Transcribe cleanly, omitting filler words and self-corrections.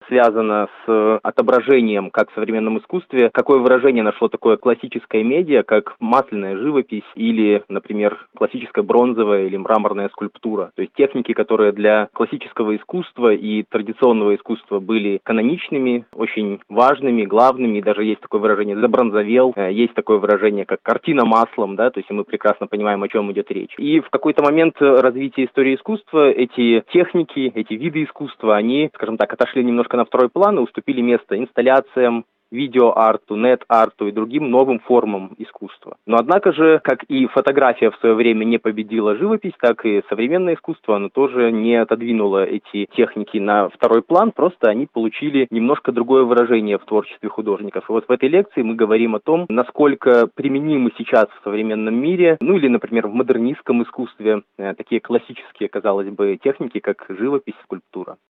связано с отображением, как в современном искусстве, какое выражение нашло такое классическое медиа, как масляная живопись или, например, классическая бронзовая или мраморная скульптура. То есть техники, которые для классического искусства и традиционного искусства были каноничными, очень важными, главными. Даже есть такое выражение «забронзовел», есть такое выражение, как «картина маслом», да, то есть мы прекрасно понимаем, о чем идет речь. И в какой-то момент развития истории искусства эти техники, эти виды искусства, они, скажем так, отошли немножко на второй план и уступили место инсталляциям, видеоарту, нет-арту и другим новым формам искусства. Но однако же, как и фотография в свое время не победила живопись, так и современное искусство, оно тоже не отодвинуло эти техники на второй план, просто они получили немножко другое выражение в творчестве художников. И вот в этой лекции мы говорим о том, насколько применимы сейчас в современном мире, ну или, например, в модернистском искусстве, такие классические, казалось бы, техники, как живопись, скульптура.